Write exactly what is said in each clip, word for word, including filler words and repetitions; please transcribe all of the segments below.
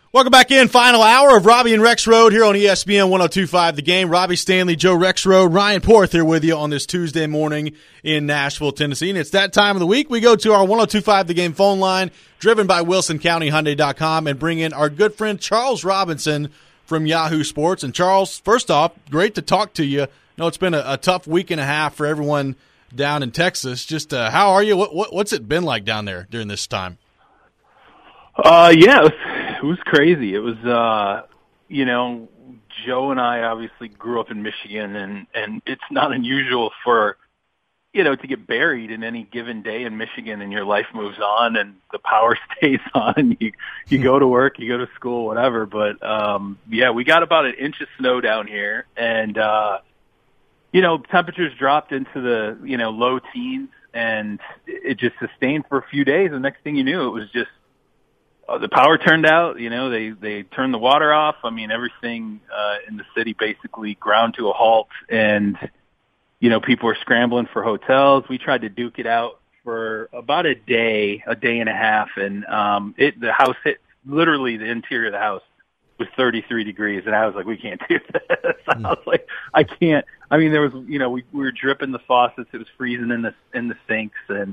Welcome back in. Final hour of Robbie and Rex Road here on E S P N one oh two point five The Game. Robbie Stanley, Joe Rex Road, Ryan Porth here with you on this Tuesday morning in Nashville, Tennessee. And it's that time of the week. We go to our one oh two point five The Game phone line, driven by Wilson County Hyundai dot com, and bring in our good friend Charles Robinson from Yahoo Sports. And Charles, first off, great to talk to you. I know it's been a, a tough week and a half for everyone down in Texas. Just uh, how are you? What, what, what's it been like down there during this time? Uh, yeah, it was, it was crazy. It was, uh, you know, Joe and I obviously grew up in Michigan, and, and it's not unusual for, you know, to get buried in any given day in Michigan, and your life moves on and the power stays on. You, you go to work, you go to school, whatever. But, um, yeah, we got about an inch of snow down here, and, uh, you know, temperatures dropped into the, you know, low teens, and it just sustained for a few days. The next thing you knew, it was just, Uh, the power turned out, you know, they, they turned the water off. I mean, everything uh, in the city basically ground to a halt, and, you know, people were scrambling for hotels. We tried to duke it out for about a day, a day and a half, and um, it the house hit, literally the interior of the house was thirty-three degrees, and I was like, we can't do this. I was like, I can't. I mean, there was, you know, we, we were dripping the faucets. It was freezing in the in the sinks, and,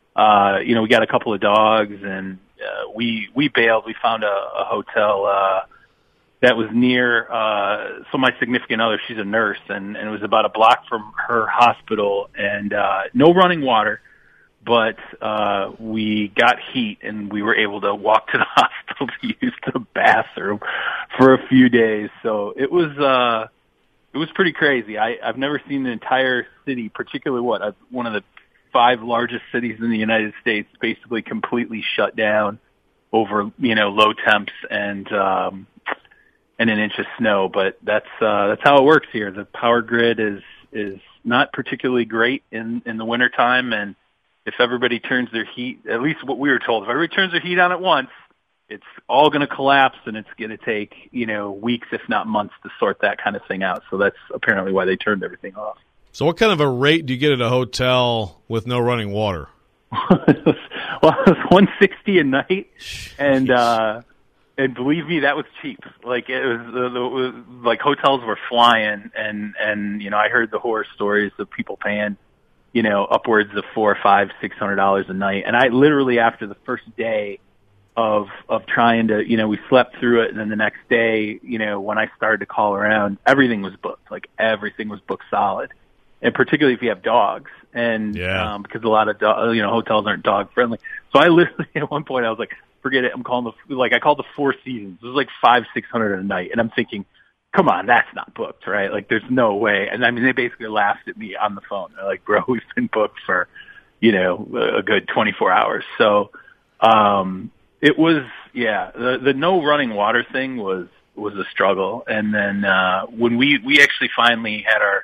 uh, you know, we got a couple of dogs, and Uh, we we bailed. We found a, a hotel uh, that was near. Uh, so my significant other, she's a nurse, and, and it was about a block from her hospital, and uh, no running water. But uh, we got heat, and we were able to walk to the hospital to use the bathroom for a few days. So it was uh, it was pretty crazy. I, I've never seen the entire city, particularly what uh, one of the five largest cities in the United States, basically completely shut down over, you know, low temps and, um, and an inch of snow. But that's, uh, that's how it works here. The power grid is, is not particularly great in, in the wintertime. And if everybody turns their heat, at least what we were told, if everybody turns their heat on at once, it's all going to collapse, and it's going to take, you know, weeks, if not months, to sort that kind of thing out. So that's apparently why they turned everything off. So what kind of a rate do you get at a hotel with no running water? Well, it was one sixty a night, and uh, and believe me, that was cheap. Like it was, uh, it was like hotels were flying, and and you know, I heard the horror stories of people paying, you know, upwards of four, five, six hundred dollars a night. And I literally, after the first day of of trying to, you know, we slept through it, and then the next day, you know, when I started to call around, everything was booked. Like everything was booked solid. And particularly if you have dogs, and yeah. um, because a lot of do- you know hotels aren't dog friendly. So I literally at one point I was like, forget it. I'm calling the like I called the Four Seasons. It was like five six hundred a night, and I'm thinking, come on, that's not booked, right? Like there's no way. And I mean they basically laughed at me on the phone. They're like, bro, we've been booked for, you know, a good twenty-four hours. So um, it was yeah. The the no running water thing was was a struggle. And then uh, when we we actually finally had our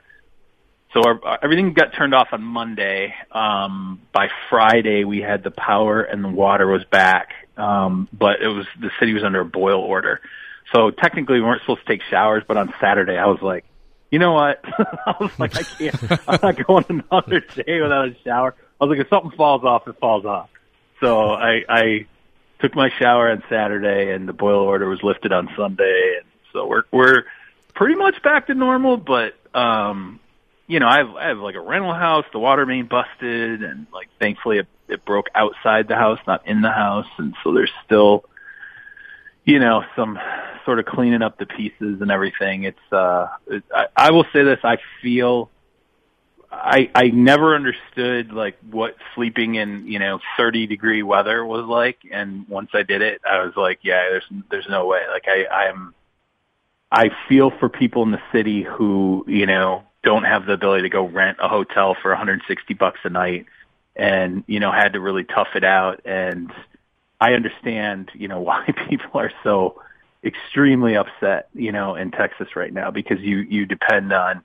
So our, everything got turned off on Monday. Um, by Friday, we had the power and the water was back, um, but it was the city was under a boil order. So technically, we weren't supposed to take showers. But on Saturday, I was like, you know what? I was like, I can't. I'm not going another day without a shower. I was like, if something falls off, it falls off. So I, I took my shower on Saturday, and the boil order was lifted on Sunday, and so we're we're pretty much back to normal, but. Um, You know, I have, I have like a rental house, the water main busted, and like thankfully it, it broke outside the house, not in the house. And so there's still, you know, some sort of cleaning up the pieces and everything. It's, uh, it, I, I will say this, I feel, I, I never understood like what sleeping in, you know, thirty degree weather was like. And once I did it, I was like, yeah, there's, there's no way. Like I, I'm, I feel for people in the city who, you know, don't have the ability to go rent a hotel for one hundred sixty bucks a night, and, you know, had to really tough it out. And I understand, you know, why people are so extremely upset, you know, in Texas right now, because you, you depend on,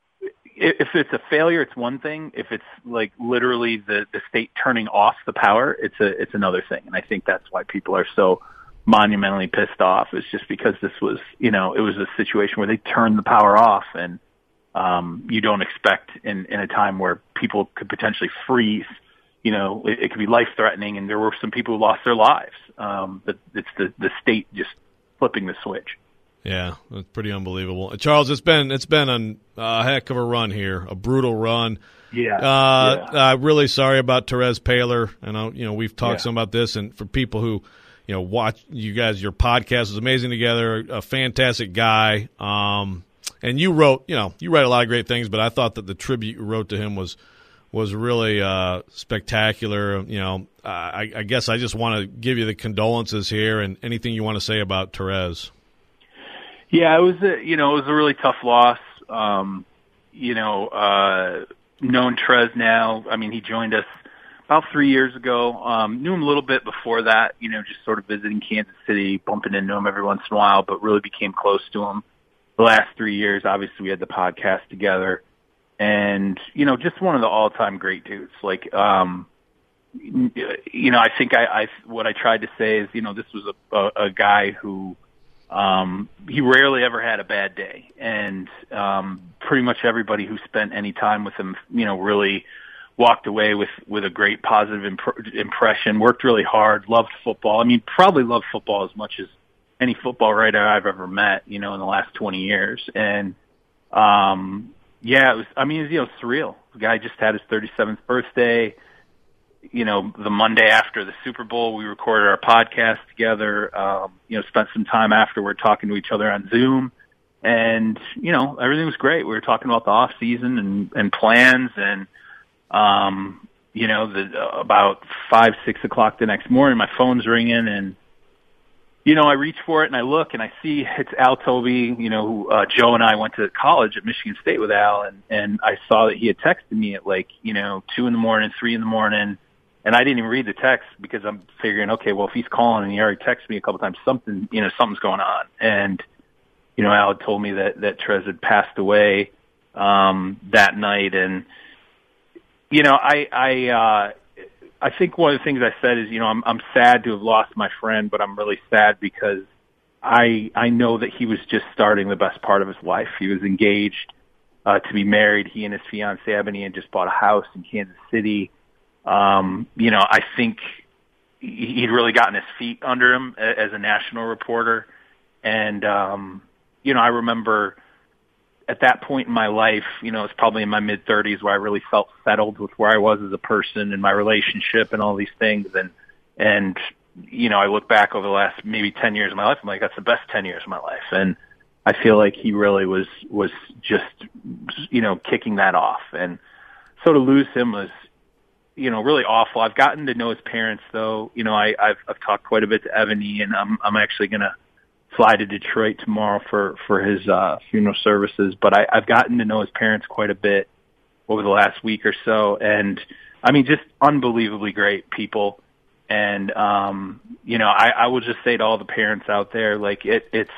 if it's a failure, it's one thing. If it's like literally the, the state turning off the power, it's a, it's another thing. And I think that's why people are so monumentally pissed off. It's just because this was, you know, it was a situation where they turned the power off, and, Um, you don't expect in, in a time where people could potentially freeze, you know, it, it could be life threatening, and there were some people who lost their lives. Um, but it's the, the state just flipping the switch. Yeah, that's pretty unbelievable. Charles, it's been it's been a uh, heck of a run here, a brutal run. Yeah. Uh, yeah. uh, really sorry about Terez Paylor. I know, you know, we've talked Yeah. some about this, and for people who, you know, watch you guys, your podcast was amazing together, a fantastic guy. Um, and you wrote, you know, you write a lot of great things, but I thought that the tribute you wrote to him was was really uh, spectacular. You know, I, I guess I just want to give you the condolences here, and anything you want to say about Terez. Yeah, it was a, you know, it was a really tough loss. Um, you know, uh, known Terez now. I mean, he joined us about three years ago. Um, knew him a little bit before that, you know, just sort of visiting Kansas City, bumping into him every once in a while, but really became close to him the last three years. Obviously, we had the podcast together, and, you know, just one of the all-time great dudes. Like, um, you know, I think I, I what I tried to say is, you know, this was a, a, a guy who, Um, he rarely ever had a bad day, and um, pretty much everybody who spent any time with him, you know, really walked away with, with a great positive imp- impression, worked really hard, loved football. I mean, probably loved football as much as any football writer I've ever met, you know, in the last twenty years. And, um, yeah, it was, I mean, it was, you know, surreal. The guy just had his thirty-seventh birthday. You know, the Monday after the Super Bowl, we recorded our podcast together, um, you know, spent some time afterward talking to each other on Zoom, and, you know, everything was great. We were talking about the off season and, and plans, and, um, you know, the, uh, about five, six o'clock the next morning, my phone's ringing, and, you know, I reach for it and I look and I see it's Al Toby. You know, who, uh, Joe and I went to college at Michigan State with Al, and, and I saw that he had texted me at like, you know, two in the morning, three in the morning. And I didn't even read the text because I'm figuring, okay, well, if he's calling and he already texted me a couple times, something, you know, something's going on. And, you know, Al had told me that, that Terez had passed away, um, that night. And, you know, I, I, uh, I think one of the things I said is, you know, I'm, I'm sad to have lost my friend, but I'm really sad because I, I know that he was just starting the best part of his life. He was engaged, uh, to be married. He and his fiancée Ebony had just bought a house in Kansas City. Um, you know, I think he'd really gotten his feet under him as a national reporter. And, um, you know, I remember at that point in my life, you know, it's probably in my mid thirties where I really felt settled with where I was as a person and my relationship and all these things. And, and, you know, I look back over the last maybe ten years of my life, I'm like, that's the best ten years of my life. And I feel like he really was, was just, you know, kicking that off. And so to lose him was, you know, really awful. I've gotten to know his parents, though. You know, I, I've, I've talked quite a bit to Ebony, and I'm, I'm actually going to fly to Detroit tomorrow for, for his uh, funeral services. But I, I've gotten to know his parents quite a bit over the last week or so. And, I mean, just unbelievably great people. And, um, you know, I, I will just say to all the parents out there, like, it, it's,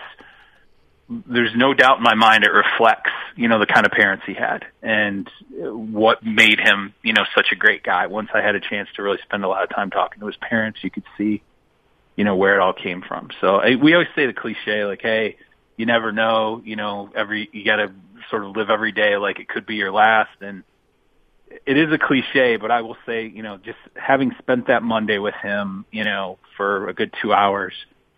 there's no doubt in my mind it reflects, you know, the kind of parents he had and what made him, you know, such a great guy. Once I had a chance to really spend a lot of time talking to his parents, you could see, you know, where it all came from. So I, we always say the cliche, like, hey, you never know, you know, every, you got to sort of live every day like it could be your last. And it is a cliche, but I will say, you know, just having spent that Monday with him, you know, for a good two hours,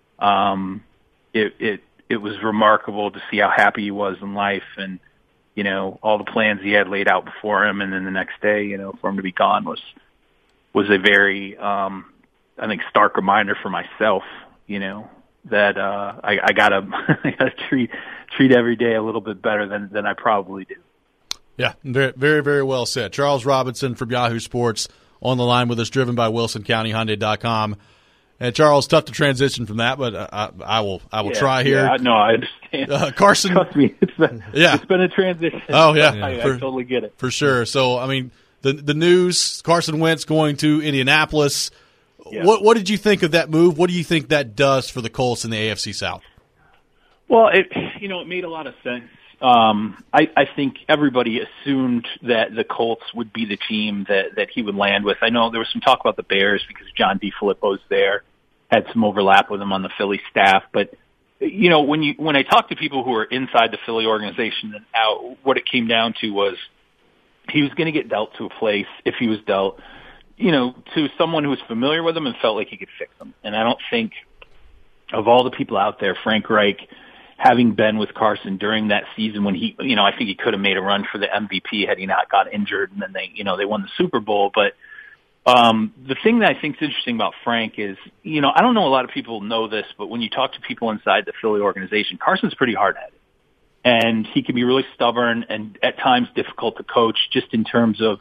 um, it, it, it was remarkable to see how happy he was in life and, you know, all the plans he had laid out before him. And then the next day, you know, for him to be gone was, was a very, um, I think stark reminder for myself, you know, that, uh, I, I gotta, I gotta treat, treat every day a little bit better than, than I probably do. Yeah. Very, very, very well said. Charles Robinson from Yahoo Sports on the line with us, driven by Wilson County Hyundai dot com. And Charles, tough to transition from that, but I, I will I will yeah, try here. Yeah, no, I understand. Uh, Carson, trust me, it's been yeah. it's been a transition. Oh yeah, I, for, I totally get it for sure. So I mean, the the news: Carson Wentz going to Indianapolis. Yeah. What what did you think of that move? What do you think that does for the Colts in the A F C South? Well, it you know it made a lot of sense. Um, I, I think everybody assumed that the Colts would be the team that, that he would land with. I know there was some talk about the Bears because John DeFilippo's there, had some overlap with him on the Philly staff. But, you know, when you when I talked to people who were inside the Philly organization and out, what it came down to was he was going to get dealt to a place, if he was dealt, you know, to someone who was familiar with him and felt like he could fix them. And I don't think of all the people out there, Frank Reich, having been with Carson during that season when he, you know, I think he could have made a run for the M V P had he not got injured, and then they, you know, they won the Super Bowl. But um, the thing that I think is interesting about Frank is, you know, I don't know a lot of people know this, but when you talk to people inside the Philly organization, Carson's pretty hard-headed. And he can be really stubborn and at times difficult to coach just in terms of,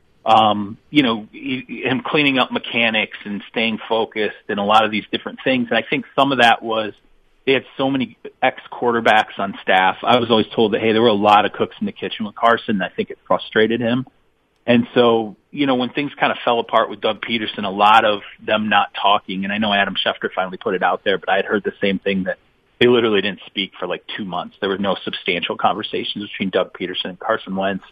um, you know, him cleaning up mechanics and staying focused and a lot of these different things. And I think some of that was they had so many ex-quarterbacks on staff. I was always told that, hey, there were a lot of cooks in the kitchen with Carson, and I think it frustrated him. And so, you know, when things kind of fell apart with Doug Peterson, a lot of them not talking, and I know Adam Schefter finally put it out there, but I had heard the same thing, that they literally didn't speak for like two months. There were no substantial conversations between Doug Peterson and Carson Wentz.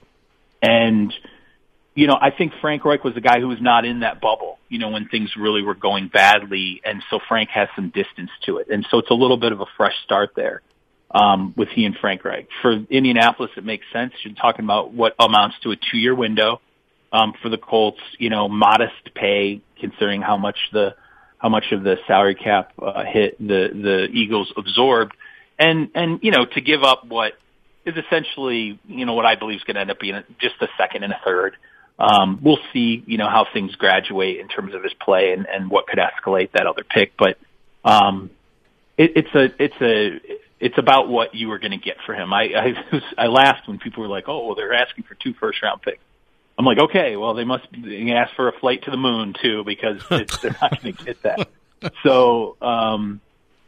And, you know, I think Frank Reich was the guy who was not in that bubble, you know, when things really were going badly. And so Frank has some distance to it. And so it's a little bit of a fresh start there um, with he and Frank Reich. For Indianapolis, it makes sense. You're talking about what amounts to a two-year window um, for the Colts, you know, modest pay considering how much the how much of the salary cap uh, hit the, the Eagles absorbed. And, and, you know, to give up what is essentially, you know, what I believe is going to end up being just a second and a third. Um, we'll see, you know, how things graduate in terms of his play and, and what could escalate that other pick. But um, it, it's a, it's a, it's about what you were going to get for him. I, I, I laughed when people were like, "Oh, well, they're asking for two first round picks." I'm like, okay, well, they must be ask for a flight to the moon too, because it's, they're not going to get that. So um,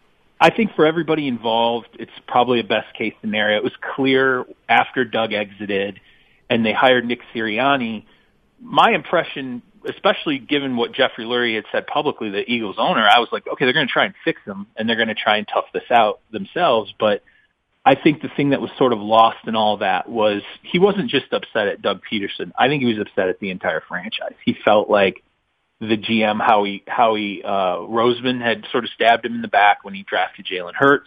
I think for everybody involved, it's probably a best case scenario. It was clear after Doug exited and they hired Nick Sirianni. My impression, especially given what Jeffrey Lurie had said publicly, the Eagles owner, I was like, okay, they're going to try and fix him and they're going to try and tough this out themselves. But I think the thing that was sort of lost in all that was he wasn't just upset at Doug Peterson. I think he was upset at the entire franchise. He felt like the G M, Howie, Howie uh, Roseman, had sort of stabbed him in the back when he drafted Jalen Hurts.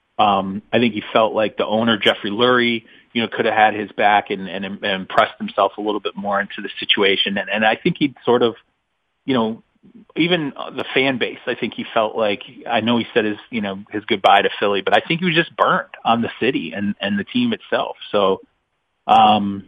Um, I think he felt like the owner, Jeffrey Lurie, you know, could have had his back and, and, and impressed himself a little bit more into the situation. And, and I think he'd sort of, you know, even the fan base, I think he felt like, I know he said his, you know, his goodbye to Philly, but I think he was just burned on the city and, and the team itself. So, um,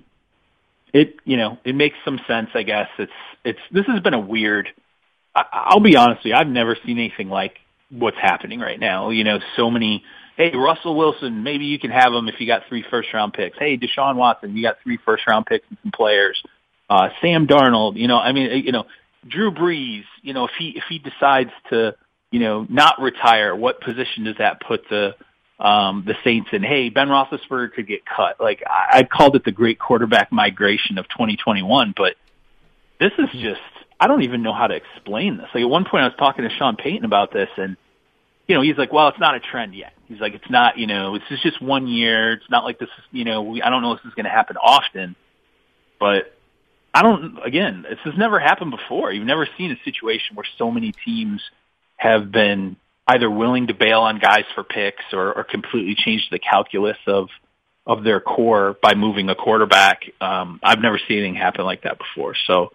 it, you know, it makes some sense, I guess. It's, it's, this has been a weird, I, I'll be honest with you, I've never seen anything like what's happening right now. You know, so many, hey, Russell Wilson, maybe you can have him if you got three first round picks. Hey, Deshaun Watson, you got three first round picks and some players. Uh, Sam Darnold, you know, I mean, you know, Drew Brees, you know, if he, if he decides to, you know, not retire, what position does that put the, um, the Saints in? Hey, Ben Roethlisberger could get cut. Like, I, I called it the great quarterback migration of twenty twenty-one, but this is just, I don't even know how to explain this. Like, at one point I was talking to Sean Payton about this, and, you know, he's like, well, it's not a trend yet. He's like, it's not, you know, it's just one year. It's not like this is, you know, we, I don't know if this is going to happen often, but I don't, again, this has never happened before. You've never seen a situation where so many teams have been either willing to bail on guys for picks or, or completely change the calculus of, of their core by moving a quarterback. Um, I've never seen anything happen like that before. So,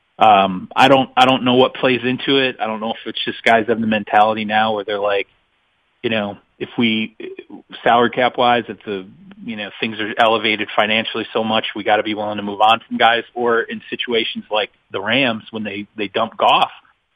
um, I don't, I don't know what plays into it. I don't know if it's just guys have the mentality now where they're like, you know, if we salary cap wise, if the, you know, things are elevated financially so much, we got to be willing to move on from guys. Or in situations like the Rams, when they, they dump Goff,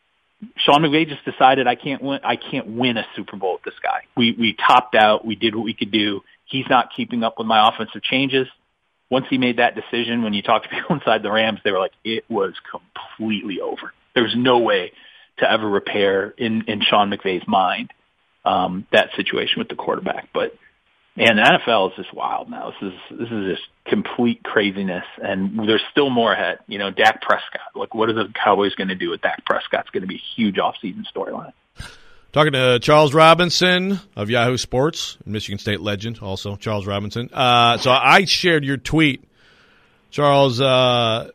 Sean McVay just decided I can't win, I can't win a Super Bowl with this guy. We, we topped out. We did what we could do. He's not keeping up with my offensive changes. Once he made that decision, when you talk to people inside the Rams, they were like, it was completely over. There was no way to ever repair in, in Sean McVay's mind, um, that situation with the quarterback. But man, the N F L is just wild now. This is, this is just complete craziness, and there's still more ahead. You know, Dak Prescott, like, what are the Cowboys going to do with Dak Prescott? It's going to be a huge offseason storyline. Talking to Charles Robinson of Yahoo Sports, Michigan State legend, also Charles Robinson. Uh, so I shared your tweet, Charles, uh,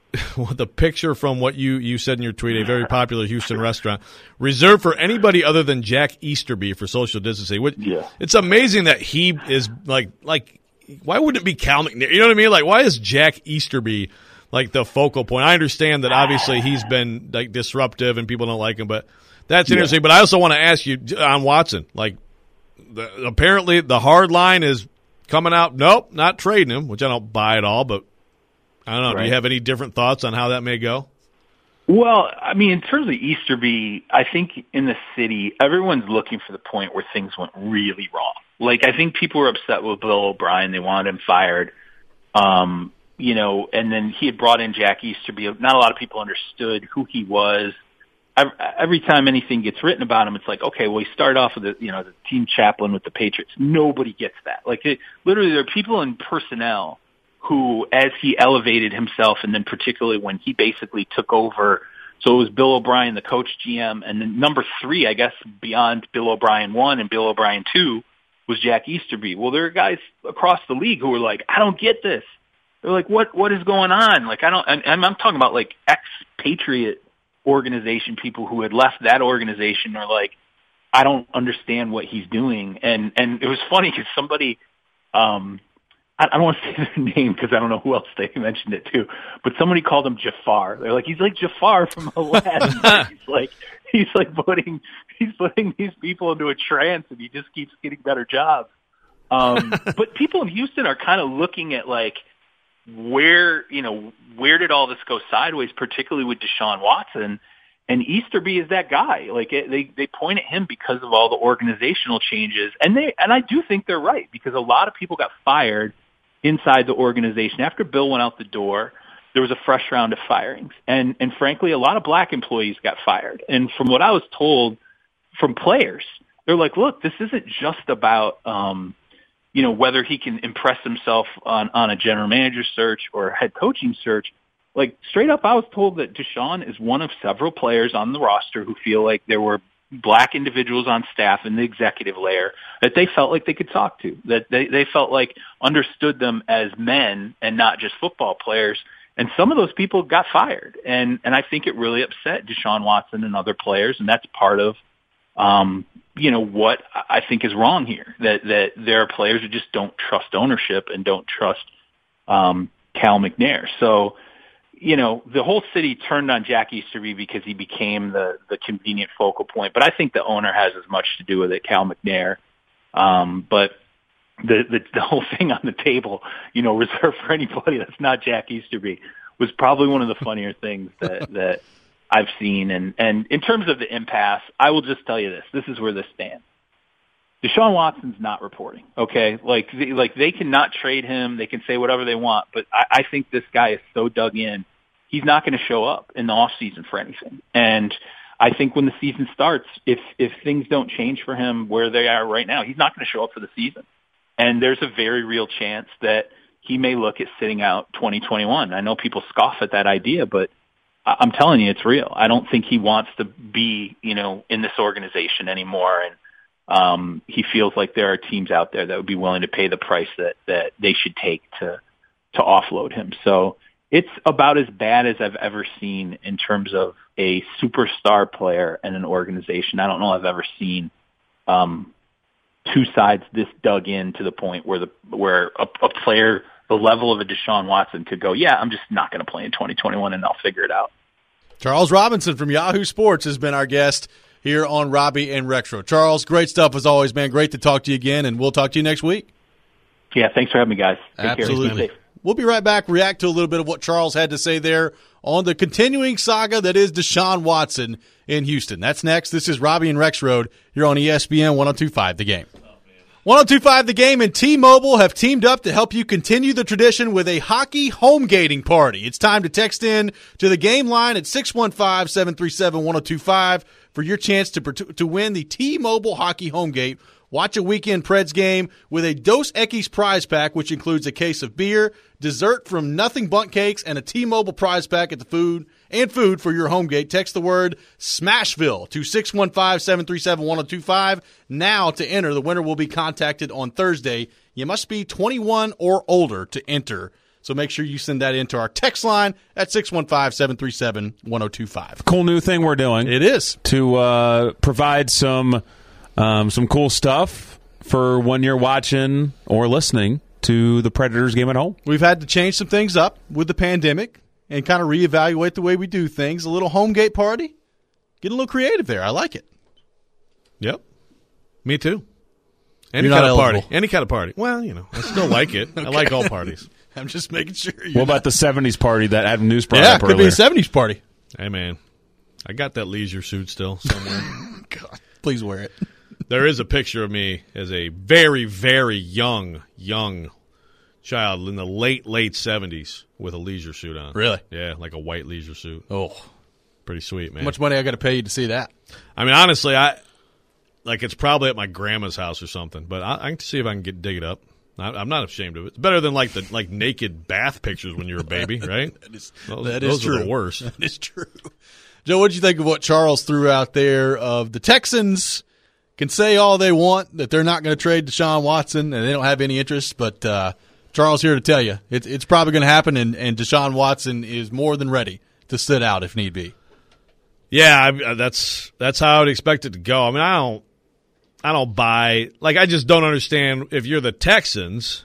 the picture from what you, you said in your tweet, a very popular Houston restaurant, reserved for anybody other than Jack Easterby for social distancing. Which, yeah. It's amazing that he is like, like, why wouldn't it be Cal McNair? You know what I mean? Like, why is Jack Easterby like the focal point? I understand that obviously he's been like disruptive and people don't like him, but That's interesting. Yeah. But I also want to ask you on Watson. Like, the, apparently the hard line is coming out, nope, not trading him, which I don't buy at all. But I don't know. Right. Do you have any different thoughts on how that may go? Well, I mean, in terms of Easterby, I think in the city, everyone's looking for the point where things went really wrong. Like, I think people were upset with Bill O'Brien. They wanted him fired. Um, you know, and then he had brought in Jack Easterby. Not a lot of people understood who he was. Every time anything gets written about him, it's like, okay, well, he started off with the, you know, the team chaplain with the Patriots. Nobody gets that. Like, it, literally, there are people in personnel who, as he elevated himself, and then particularly when he basically took over, so it was Bill O'Brien, the coach G M, and then number three, I guess, beyond Bill O'Brien one and Bill O'Brien two was Jack Easterby. Well, there are guys across the league who are like, I don't get this. They're like, what, what is going on? Like, I don't, and, and I'm talking about like ex-Patriot organization people who had left that organization are like, I don't understand what he's doing. And, and it was funny because somebody, um, I, I don't want to say their name because I don't know who else they mentioned it to, but somebody called him Jafar. They're like, he's like Jafar from Aladdin. he's like, he's like putting, he's putting these people into a trance and he just keeps getting better jobs. Um, but people in Houston are kind of looking at like, where, you know, where did all this go sideways, particularly with Deshaun Watson? And Easterby is that guy. Like, it, they, they point at him because of all the organizational changes. And they, and I do think they're right because a lot of people got fired inside the organization. After Bill went out the door, there was a fresh round of firings. And, and frankly, a lot of black employees got fired. And from what I was told from players, they're like, look, this isn't just about, um, you know, whether he can impress himself on, on a general manager search or head coaching search. Like, straight up, I was told that Deshaun is one of several players on the roster who feel like there were black individuals on staff in the executive layer that they felt like they could talk to, that they, they felt like understood them as men and not just football players. And some of those people got fired. And, and I think it really upset Deshaun Watson and other players. And that's part of, um, you know, what I think is wrong here, that, that there are players who just don't trust ownership and don't trust, um, Cal McNair. So, you know, the whole city turned on Jack Easterby because he became the, the convenient focal point, but I think the owner has as much to do with it, Cal McNair. Um, but the, the, the whole thing on the table, you know, reserved for anybody that's not Jack Easterby, was probably one of the funnier things that, that, I've seen. And, and in terms of the impasse, I will just tell you this. This is where this stands. Deshaun Watson's not reporting, okay? Like, they, like they cannot trade him. They can say whatever they want, but I, I think this guy is so dug in, he's not going to show up in the off season for anything. And I think when the season starts, if, if things don't change for him where they are right now, he's not going to show up for the season. And there's a very real chance that he may look at sitting out twenty twenty-one. I know people scoff at that idea, but I'm telling you, it's real. I don't think he wants to be, you know, in this organization anymore. And um, he feels like there are teams out there that would be willing to pay the price that, that they should take to, to offload him. So it's about as bad as I've ever seen in terms of a superstar player and an organization. I don't know I've ever seen um, two sides this dug in to the point where the, where a, a player the level of a Deshaun Watson could go, yeah, I'm just not going to play in twenty twenty-one and I'll figure it out. Charles Robinson from Yahoo Sports has been our guest here on Robbie and Rexroad. Charles, great stuff as always, man. Great to talk to you again, and we'll talk to you next week. Yeah, thanks for having me, guys. Take Absolutely. Care. We'll be right back, react to a little bit of what Charles had to say there on the continuing saga that is Deshaun Watson in Houston. That's next. This is Robbie and Rexroad here on E S P N one oh two point five The Game. one oh two point five The Game and T-Mobile have teamed up to help you continue the tradition with a hockey home-gating party. It's time to text in to the game line at six one five, seven three seven, one oh two five for your chance to to win the T-Mobile Hockey Homegate. Watch a weekend Preds game with a Dos Equis prize pack, which includes a case of beer, dessert from Nothing Bundt Cakes, and a T-Mobile prize pack at the food and food for your homegate. Text the word Smashville to six one five, seven three seven, one oh two five now to enter. The winner will be contacted on Thursday. You must be twenty-one or older to enter. So make sure you send that into our text line at six one five, seven three seven, one oh two five. Cool new thing we're doing. It is. To uh, provide some um, some cool stuff for when you're watching or listening to the Predators game at home. We've had to change some things up with the pandemic and kind of reevaluate the way we do things. A little home gate party. getting a little creative there. I like it. Yep. Me too. Any You're kind not of party. eligible. Any kind of party. Well, you know, I still like it. Okay. I like all parties. I'm just making sure. What about the seventies party that Adam News brought Yeah, up could earlier? be a seventies party. Hey, man. I got that leisure suit still somewhere. God, please wear it. There is a picture of me as a very, very young, young child in the late, late seventies with a leisure suit on. Really? Yeah, like a white leisure suit. Oh, Pretty sweet, man. how much money I got to pay you to see that? I mean, honestly, I like it's probably at my grandma's house or something, but I, I can see if I can get dig it up. I, I'm not ashamed of it. It's better than like the like naked bath pictures when you're a baby, right? That is, Those, that those is true. are the worst. That is true. Joe, what did you think of what Charles threw out there of the Texans can say all they want that they're not going to trade Deshaun Watson and they don't have any interest, but uh, Charles here to tell you it's, it's probably going to happen, and, and Deshaun Watson is more than ready to sit out if need be. Yeah, I, that's that's how I would expect it to go. I mean, I don't, I don't buy. Like, I just don't understand. If you're the Texans,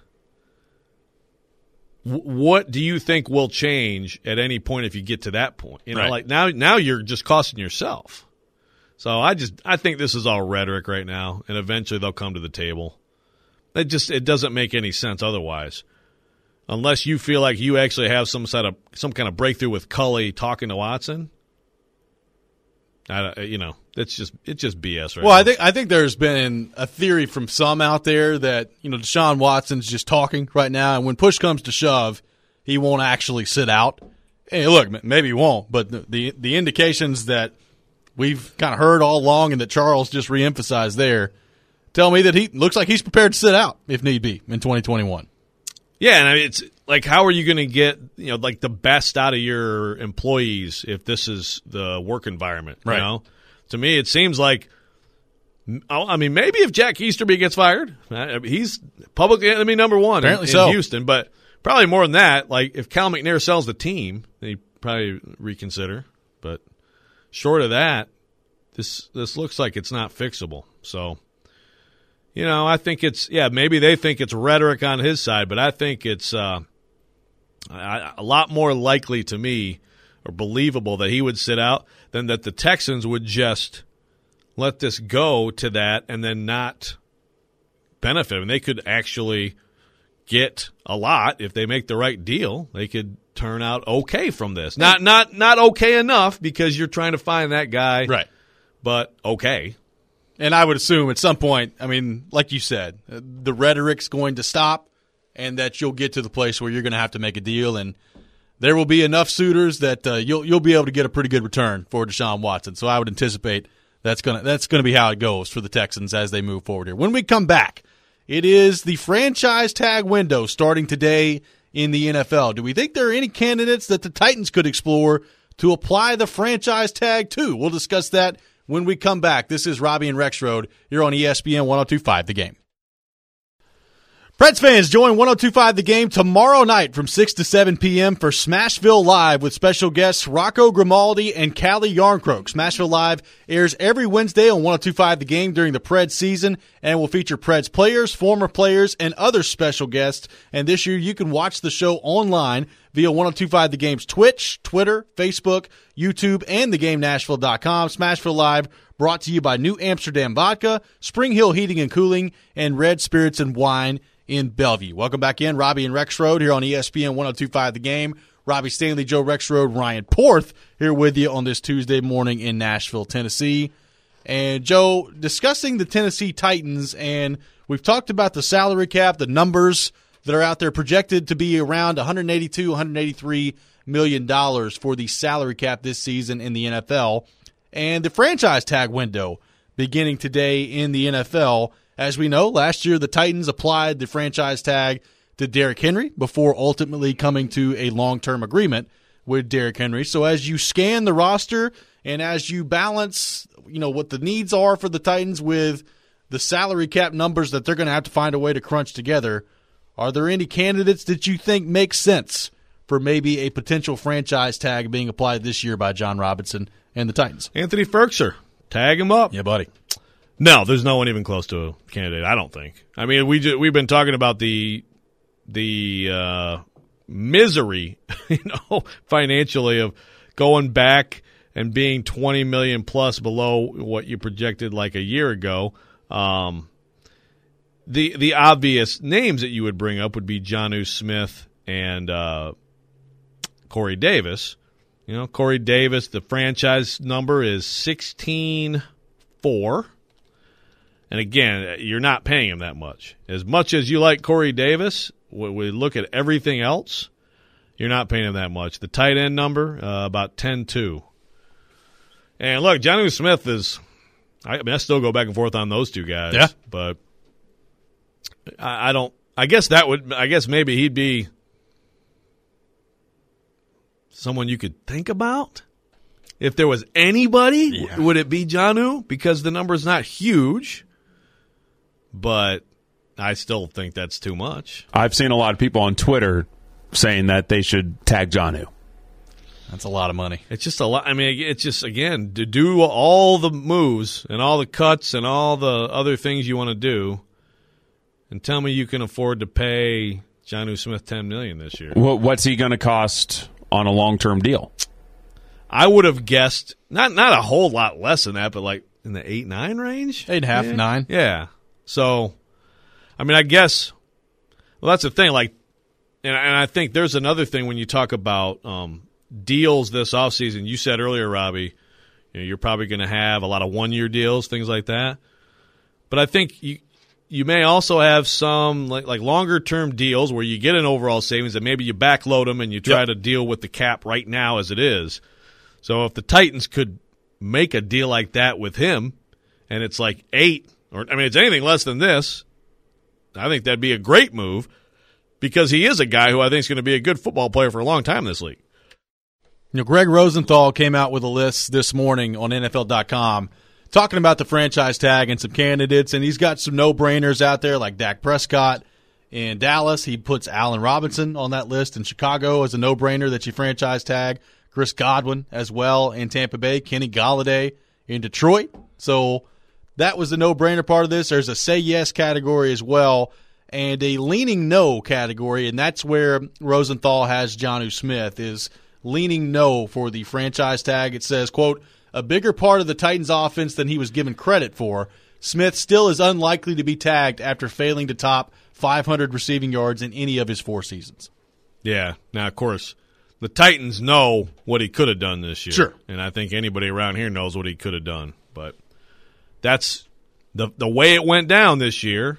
w- what do you think will change at any point if you get to that point? You know, Right. like now, now you're just costing yourself. So I just, I think this is all rhetoric right now, and eventually they'll come to the table. It just, it doesn't make any sense otherwise, unless you feel like you actually have some sort of some kind of breakthrough with Culley talking to Watson. I, you know, it's just it's just B S right Well, now. I think I think there's been a theory from some out there that, you know, Deshaun Watson's just talking right now, and when push comes to shove, he won't actually sit out. Hey, look, m- maybe he won't, but the the, the indications that we've kind of heard all along and that Charles just reemphasized there tell me that he looks like he's prepared to sit out if need be in twenty twenty-one. Yeah, and I mean, it's like, how are you going to get, you know, like the best out of your employees if this is the work environment? Right. You know, to me, it seems like, I mean, maybe if Jack Easterby gets fired, he's public enemy number one Apparently in, so. in Houston, but probably more than that. Like, if Cal McNair sells the team, then he'd probably reconsider. But short of that, this this looks like it's not fixable. So, you know, I think it's, yeah, maybe they think it's rhetoric on his side, but I think it's uh, a lot more likely to me or believable that he would sit out than that the Texans would just let this go to that and then not benefit. And they could actually get a lot if they make the right deal. They could turn out okay from this. Not not not okay enough because you're trying to find that guy, Right. but okay. And I would assume at some point, I mean, like you said, uh, the rhetoric's going to stop and that you'll get to the place where you're going to have to make a deal, and there will be enough suitors that uh, you'll you'll be able to get a pretty good return for Deshaun Watson. So I would anticipate that's going to that's going to be how it goes for the Texans as they move forward here. When we come back, it is the franchise tag window starting today in the N F L. Do we think there are any candidates that the Titans could explore to apply the franchise tag to? We'll discuss that when we come back. This is Robbie and Rexroad here on E S P N one oh two point five The Game. Preds fans, join one oh two point five The Game tomorrow night from six to seven p.m. for Smashville Live with special guests Rocco Grimaldi and Callie Yarncroke. Smashville Live airs every Wednesday on one oh two point five The Game during the Preds season and will feature Preds players, former players, and other special guests. And this year you can watch the show online via one oh two point five The Game's Twitch, Twitter, Facebook, YouTube, and the game nashville dot com. Smashville Live brought to you by New Amsterdam Vodka, Spring Hill Heating and Cooling, and Red Spirits and Wine in Bellevue. Welcome back in. Robbie and Rexroad here on E S P N one oh two point five The Game. Robbie Stanley, Joe Rexroad, Ryan Porth here with you on this Tuesday morning in Nashville, Tennessee. And Joe, discussing the Tennessee Titans, and we've talked about the salary cap, the numbers that are out there projected to be around one eighty-two, one eighty-three million dollars for the salary cap this season in the N F L, and the franchise tag window beginning today in the N F L. As we know, last year the Titans applied the franchise tag to Derrick Henry before ultimately coming to a long-term agreement with Derrick Henry. So as you scan the roster and as you balance, you know, what the needs are for the Titans with the salary cap numbers that they're going to have to find a way to crunch together, are there any candidates that you think make sense for maybe a potential franchise tag being applied this year by John Robinson and the Titans? Anthony Ferkser, tag him up. Yeah, buddy. No, there's no one even close to a candidate, I don't think. I mean, we just, we've been talking about the the uh, misery, you know, financially of going back and being twenty million dollars plus below what you projected like a year ago, um, the the obvious names that you would bring up would be Jonnu Smith and uh, Corey Davis. You know, Corey Davis, the franchise number is sixteen four. And again, you're not paying him that much. As much as you like Corey Davis, when we look at everything else, you're not paying him that much. The tight end number, uh, about ten two. And look, Jonnu Smith is, I mean, I still go back and forth on those two guys. Yeah. But I, I don't, I guess that would, I guess maybe he'd be someone you could think about. If there was anybody, yeah. w- would it be Jonnu? Because the number's not huge, but I still think that's too much. I've seen a lot of people on Twitter saying that they should tag Jonnu. That's a lot of money. It's just a lot. I mean, it's just, again, to do all the moves and all the cuts and all the other things you want to do, and tell me you can afford to pay Jonnu Smith ten million dollars this year. Well, what's he going to cost on a long-term deal? I would have guessed not not a whole lot less than that, but like in the eight nine range, Eight and a half, yeah. nine. Yeah. So, I mean, I guess. Well, that's the thing. Like, and, and I think there's another thing when you talk about um, deals this offseason. You said earlier, Robbie, you know, you're probably going to have a lot of one year deals, things like that. But I think you you may also have some like like longer term deals where you get an overall savings and maybe you backload them and you try Yep. to deal with the cap right now as it is. So if the Titans could make a deal like that with him, and it's like eight, or I mean, it's anything less than this, I think that'd be a great move because he is a guy who I think is going to be a good football player for a long time in this league. You know, Greg Rosenthal came out with a list this morning on N F L dot com talking about the franchise tag and some candidates, and he's got some no-brainers out there like Dak Prescott in Dallas. He puts Allen Robinson on that list in Chicago as a no-brainer that you franchise tag. Chris Godwin as well in Tampa Bay, Kenny Golladay in Detroit. So that was the no-brainer part of this. There's a say yes category as well and a leaning no category, and that's where Rosenthal has Jonnu Smith is leaning no for the franchise tag. It says, quote, a bigger part of the Titans offense than he was given credit for. Smith still is unlikely to be tagged after failing to top five hundred receiving yards in any of his four seasons. Yeah. Now, of course, the Titans know what he could have done this year. Sure. And I think anybody around here knows what he could have done. But that's the the way it went down this year,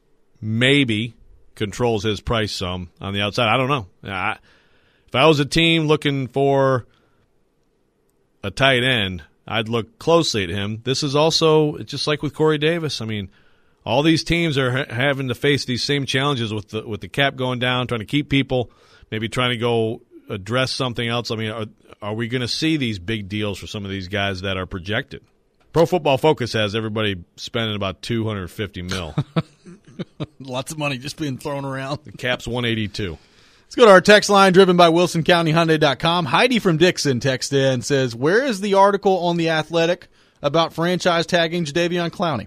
maybe controls his price some on the outside. I don't know. I, if I was a team looking for a tight end, I'd look closely at him. This is also just like with Corey Davis. I mean, all these teams are ha- having to face these same challenges with the with the cap going down, trying to keep people, maybe trying to go address something else. I mean, are, are we going to see these big deals for some of these guys that are projected? Pro Football Focus has everybody spending about two hundred fifty mil. Lots of money just being thrown around. The cap's one eighty-two. Let's go to our text line driven by Wilson County Hyundai dot com. Heidi from Dixon texted in and says, where is the article on The Athletic about franchise tagging Jadeveon Clowney?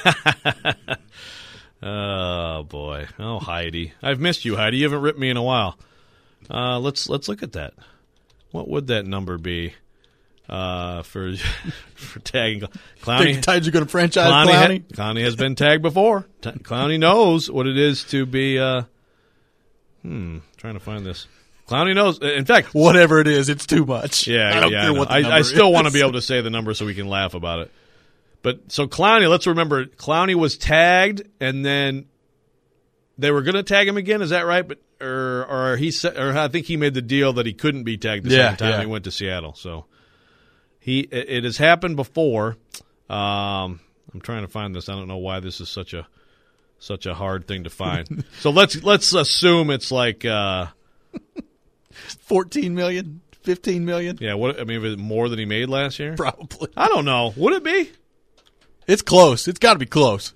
Oh, boy. Oh, Heidi. I've missed you, Heidi. You haven't ripped me in a while. Uh, let's let's look at that. What would that number be uh, for for tagging Clowney? Think the Titans are going to franchise Clowney, Clowney? ha- Clowney has been tagged before. T- Clowney knows what it is to be. Uh, hmm, trying to find this. Clowney knows. In fact, Whatever it is, it's too much. yeah, I don't yeah. care I, know. what the I, number I still is. want to be able to say the number so we can laugh about it. But so Clowney, let's remember, Clowney was tagged, and then they were going to tag him again. Is that right? But or or he said, or I think he made the deal that he couldn't be tagged the Yeah, second time yeah. he went to Seattle. So he it, it has happened before. Um, I'm trying to find this. I don't know why this is such a such a hard thing to find. So let's let's assume it's like uh, fourteen million, fifteen million, yeah. What I mean, is it more than he made last year? probably. I don't know. Would it be? It's close. It's got to be close.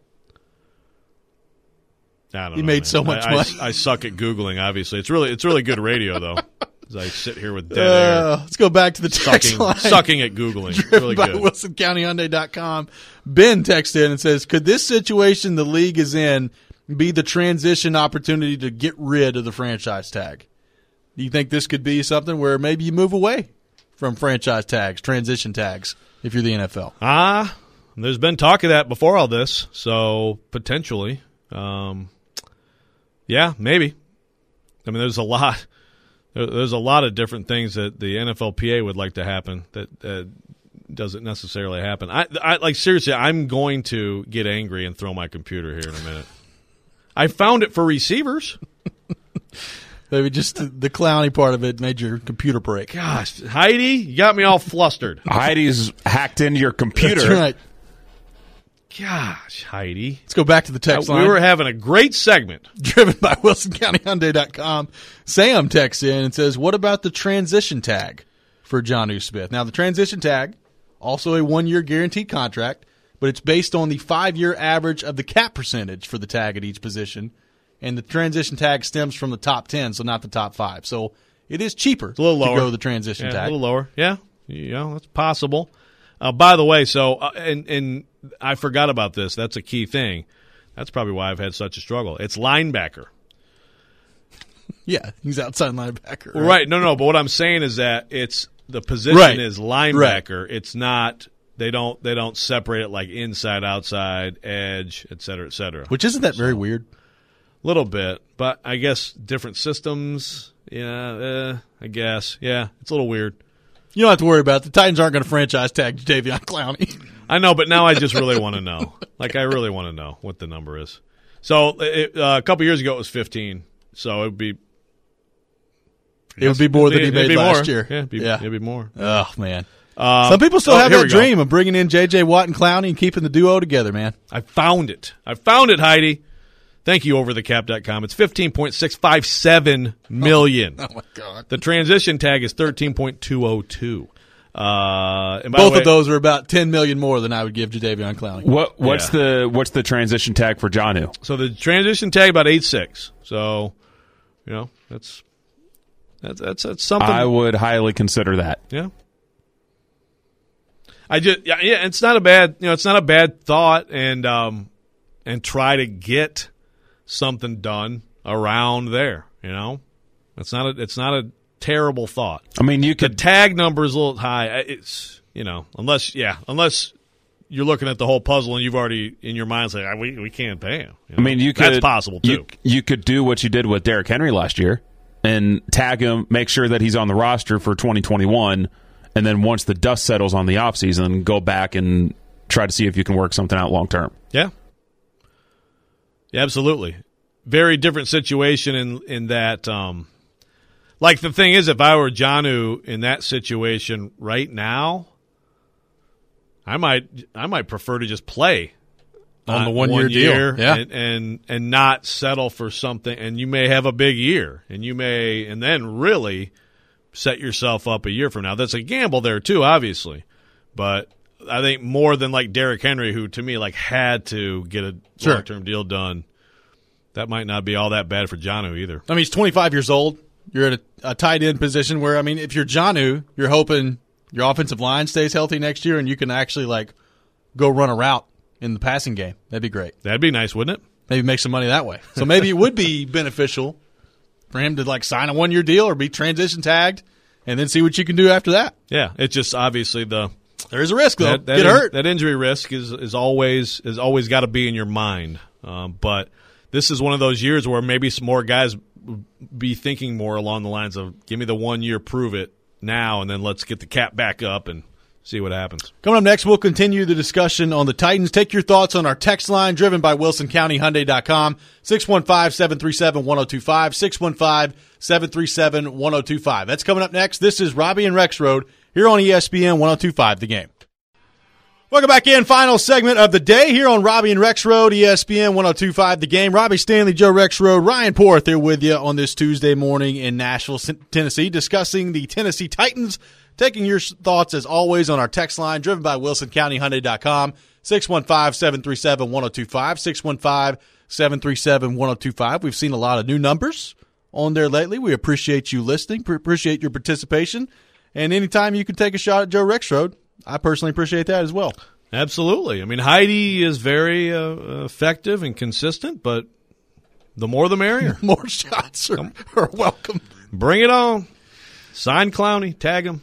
I don't He know, made man. so much I, I- money. I, suck at Googling, obviously. It's really it's really good radio, though, as I sit here with dead Uh, air, let's go back to the text sucking, line. sucking at Googling. It's Driven really by good. Wilson County Hyundai dot com. Ben texted in and says, could this situation the league is in be the transition opportunity to get rid of the franchise tag? Do you think this could be something where maybe you move away from franchise tags, transition tags, if you're the N F L? Ah, there's been talk of that before all this, so potentially. Um, yeah, maybe. I mean, there's a lot. There's a lot of different things that the N F L P A would like to happen that uh, doesn't necessarily happen. I, I like seriously, I'm going to get angry and throw my computer here in a minute. I found it for receivers. Maybe just the, the clowny part of it made your computer break. Gosh, Heidi, you got me all flustered. Heidi's hacked into your computer. That's right. Gosh, Heidi. Let's go back to the text uh, line. We were having a great segment. Driven by Wilson County Hyundai dot com. Sam texts in and says, what about the transition tag for Jonnu Smith? Now, the transition tag, also a one-year guaranteed contract, but it's based on the five-year average of the cap percentage for the tag at each position. And the transition tag stems from the top ten, so not the top five. So it is cheaper it's a little lower. to go the transition yeah, tag. A little lower. Yeah, you know, that's possible. Uh, by the way, so, uh, and, and I forgot about this. That's a key thing. That's probably why I've had such a struggle. It's linebacker. Yeah, he's outside linebacker. Right? right. No, no, but what I'm saying is that it's the position right. is linebacker. Right. It's not, they don't, they don't separate it like inside, outside, edge, et cetera, et cetera. Which isn't that so, very weird? A little bit, but I guess different systems. Yeah, uh, I guess. Yeah, it's a little weird. You don't have to worry about it. The Titans aren't going to franchise tag Jadeveon Clowney. I know, but now I just really want to know. Like, I really want to know what the number is. So, it, uh, a couple years ago, it was fifteen. So, it would be. It would be more than he it'd made be last more. year. Yeah, it'd be, yeah. it'd be more. Oh, man. Um, Some people still oh, have here that we go. dream of bringing in J J. Watt and Clowney and keeping the duo together, man. I found it. I found it, Heidi. Thank you, over the cap dot com. It's fifteen point six five seven million dollars. Oh, my God. The transition tag is thirteen point two oh two. Uh, and by Both the way, of those are about ten million dollars more than I would give Jadeveon Clowney. What what's Yeah. the what's the transition tag for Jonnu? So the transition tag about eight six. So, you know, that's that's that's, that's something. I would highly consider that. Yeah. I just yeah, yeah, it's not a bad, you know, it's not a bad thought, and um and try to get something done around there, you know? It's not a it's not a terrible thought. I mean, you The could tag number is a little high. It's, you know, unless yeah, unless you're looking at the whole puzzle and you've already in your mind say, we we can't pay him. You know? I mean, you could That's possible too. You, you could do what you did with Derrick Henry last year and tag him, make sure that he's on the roster for twenty twenty-one, and then once the dust settles on the offseason, go back and try to see if you can work something out long term. Yeah. Yeah, absolutely. Very different situation in in that. Um, like the thing is, if I were Jonnu in that situation right now, I might I might prefer to just play On the uh, one-year one deal. year Yeah. and, and and not settle for something. And you may have a big year, and you may and then really set yourself up a year from now. That's a gamble there too, obviously, but I think more than like Derrick Henry, who to me like had to get a Sure. long-term deal done. That might not be all that bad for Jonnu either. I mean, he's twenty-five years old. You're at a, a tight end position where, I mean, if you're Jonnu, you're hoping your offensive line stays healthy next year and you can actually, like, go run a route in the passing game. That'd be great. That'd be nice, wouldn't it? Maybe make some money that way. So maybe it would be beneficial for him to, like, sign a one-year deal or be transition tagged and then see what you can do after that. Yeah, it's just obviously the There is a risk, though. that, that Get in- hurt. That injury risk is is always is always got to be in your mind. Um, but this is one of those years where maybe some more guys be thinking more along the lines of, give me the one year, prove it now, and then let's get the cap back up and see what happens. Coming up next, we'll continue the discussion on the Titans. Take your thoughts on our text line, driven by Wilson County Hyundai dot com, six one five, seven three seven, one oh two five, six one five, seven three seven, one oh two five. That's coming up next. This is Robbie and Rex Road here on E S P N one oh two five, The Game. Welcome back in. Final segment of the day here on Robbie and Rex Road, E S P N one oh two five, The Game. Robbie Stanley, Joe Rex Road, Ryan Porth here with you on this Tuesday morning in Nashville, Tennessee, discussing the Tennessee Titans. Taking your thoughts, as always, on our text line, driven by Wilson County Hyundai dot com, six one five, seven three seven, one oh two five, six one five, seven three seven, one oh two five. We've seen a lot of new numbers on there lately. We appreciate you listening, Pre- appreciate your participation, and anytime you can take a shot at Joe Rex Road, I personally appreciate that as well. Absolutely. I mean, Heidi is very uh, effective and consistent, but the more the merrier. More shots are, are welcome. Bring it on. Sign Clowney, tag him.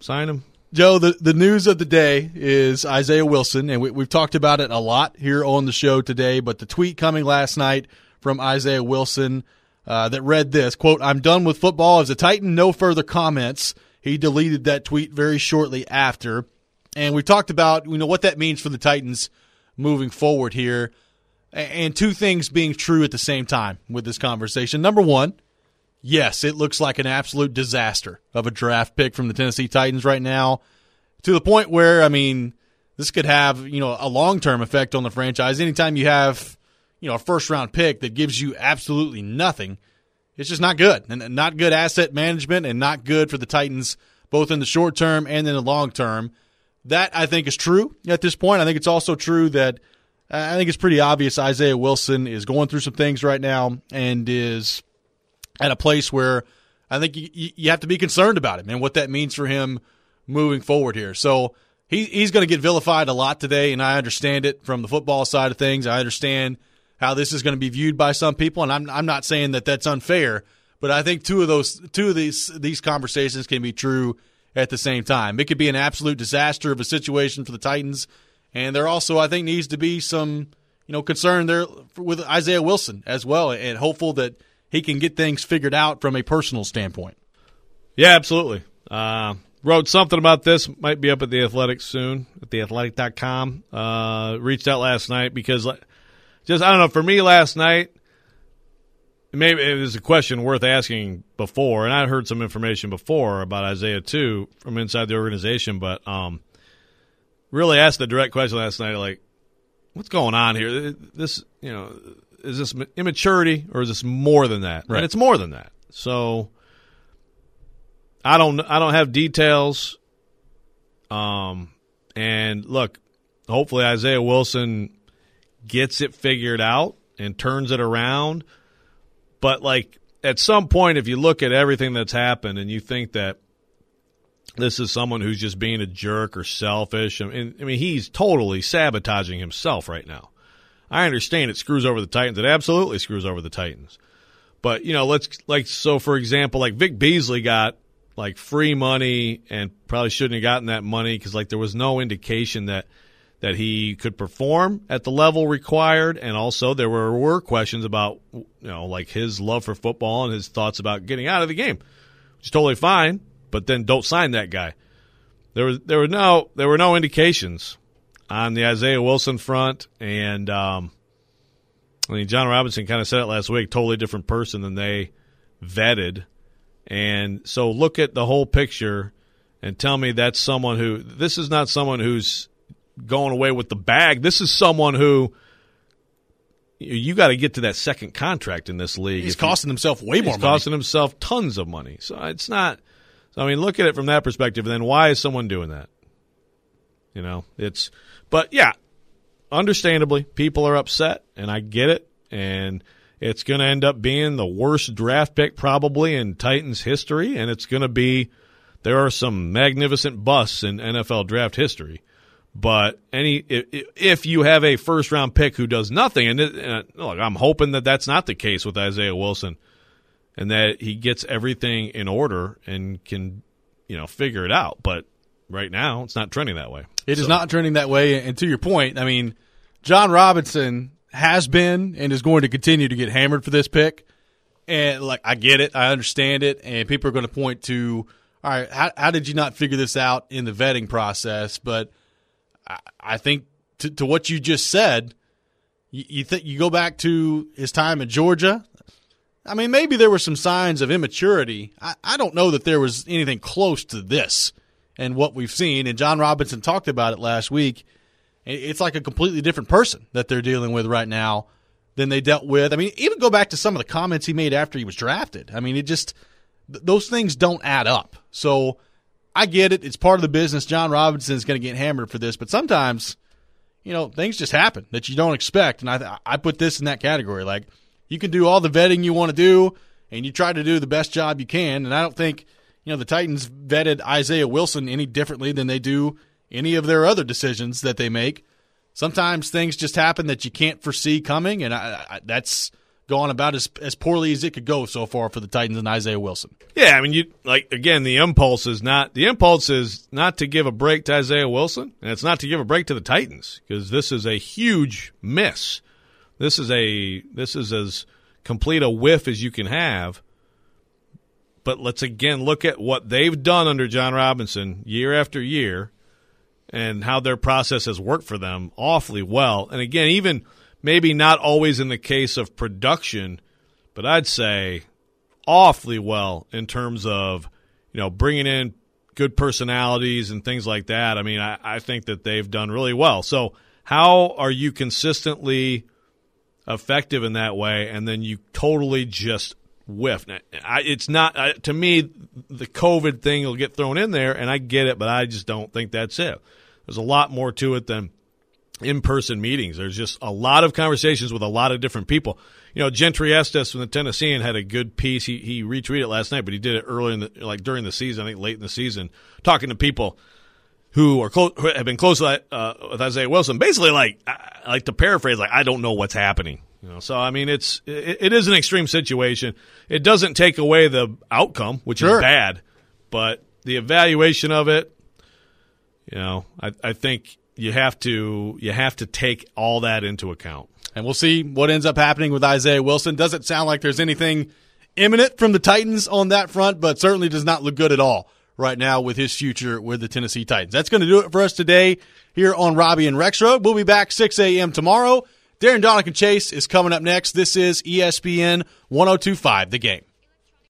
Sign him. Joe, the, the news of the day is Isaiah Wilson, and we, we've talked about it a lot here on the show today, but the tweet coming last night from Isaiah Wilson uh, that read this, quote, "I'm done with football as a Titan, no further comments." He deleted that tweet very shortly after. And we talked about, you know, what that means for the Titans moving forward here, and two things being true at the same time with this conversation. Number one, yes, it looks like an absolute disaster of a draft pick from the Tennessee Titans right now, to the point where, I mean, this could have, you know, a long-term effect on the franchise. Anytime you have, you know, a first-round pick that gives you absolutely nothing, it's just not good. And not good asset management and not good for the Titans, both in the short term and in the long term. That, I think, is true at this point. I think it's also true that uh, I think it's pretty obvious Isaiah Wilson is going through some things right now and is at a place where I think you, you have to be concerned about him and what that means for him moving forward here. So he, he's going to get vilified a lot today, and I understand it from the football side of things. I understand how this is going to be viewed by some people, and I'm I'm not saying that that's unfair, but I think two of those two of these these conversations can be true at the same time. It could be an absolute disaster of a situation for the Titans, and there also, I think, needs to be some, you know, concern there with Isaiah Wilson as well, and hopeful that he can get things figured out from a personal standpoint. Yeah, absolutely. Uh, wrote something about this, might be up at The Athletic soon, at the athletic dot com. Uh, reached out last night because, just, I don't know, for me last night, maybe it was a question worth asking before, and I heard some information before about Isaiah too from inside the organization, but um, really asked the direct question last night, like, what's going on here? This, you know, is this immaturity or is this more than that? Right. And it's more than that. So I don't, I don't have details. Um, and look, hopefully Isaiah Wilson gets it figured out and turns it around. But, like, at some point, if you look at everything that's happened and you think that this is someone who's just being a jerk or selfish, I mean, I mean, he's totally sabotaging himself right now. I understand it screws over the Titans. It absolutely screws over the Titans. But, you know, let's, like, so, for example, like, Vic Beasley got, like, free money and probably shouldn't have gotten that money because, like, there was no indication that that he could perform at the level required, and also there were, were questions about, you know, like his love for football and his thoughts about getting out of the game, which is totally fine. But then don't sign that guy. There was there were no there were no indications on the Isaiah Wilson front, and um, I mean John Robinson kind of said it last week. Totally different person than they vetted, and so look at the whole picture and tell me that's someone who this is not someone who's going away with the bag. This is someone who you got to get to that second contract in this league. He's costing himself way more money. He's costing himself tons of money. So it's not – I mean, look at it from that perspective, and then why is someone doing that? You know, it's – but, yeah, understandably, people are upset, and I get it, and it's going to end up being the worst draft pick probably in Titans history, and it's going to be – there are some magnificent busts in N F L draft history. But any if, if you have a first round pick who does nothing, and, it, and look, I'm hoping that that's not the case with Isaiah Wilson, and that he gets everything in order and can, you know, figure it out. But right now, it's not trending that way. It so. is not trending that way. And to your point, I mean, John Robinson has been and is going to continue to get hammered for this pick. And like, I get it, I understand it, and people are going to point to, all right, how, how did you not figure this out in the vetting process? But I think to, to what you just said, you, you think you go back to his time in Georgia. I mean, maybe there were some signs of immaturity. I, I don't know that there was anything close to this and what we've seen. And John Robinson talked about it last week. It's like a completely different person that they're dealing with right now than they dealt with. I mean, even go back to some of the comments he made after he was drafted. I mean, it just th- those things don't add up. So I get it. It's part of the business. John Robinson is going to get hammered for this, but sometimes, you know, things just happen that you don't expect, and I I put this in that category. Like, you can do all the vetting you want to do, and you try to do the best job you can, and I don't think, you know, the Titans vetted Isaiah Wilson any differently than they do any of their other decisions that they make. Sometimes things just happen that you can't foresee coming, and I, I, that's gone about as as poorly as it could go so far for the Titans and Isaiah Wilson. Yeah, I mean, you like again, the impulse is not the impulse is not to give a break to Isaiah Wilson, and it's not to give a break to the Titans because this is a huge miss. This is a this is as complete a whiff as you can have. But let's again look at what they've done under John Robinson year after year, and how their process has worked for them awfully well. And again, even maybe not always in the case of production, but I'd say awfully well in terms of, you know, bringing in good personalities and things like that. I mean, I, I think that they've done really well. So how are you consistently effective in that way, and then you totally just whiff? I, it's not I, to me, the COVID thing will get thrown in there, and I get it, but I just don't think that's it. There's a lot more to it than in-person meetings. There's just a lot of conversations with a lot of different people. You know, Gentry Estes from the Tennessean had a good piece. He he retweeted it last night, but he did it early in the like during the season, I think late in the season, talking to people who are close, who have been close to that, uh, with Isaiah Wilson. Basically, like like to paraphrase, like I don't know what's happening. You know, so I mean, it's it, it is an extreme situation. It doesn't take away the outcome, which sure. is bad, but the evaluation of it, you know, I I think. You have to you have to take all that into account. And we'll see what ends up happening with Isaiah Wilson. Doesn't sound like there's anything imminent from the Titans on that front, but certainly does not look good at all right now with his future with the Tennessee Titans. That's going to do it for us today here on Robbie and Rexroad. We'll be back six a.m. tomorrow. Darren Donick and Chase is coming up next. This is E S P N one oh two point five The Game.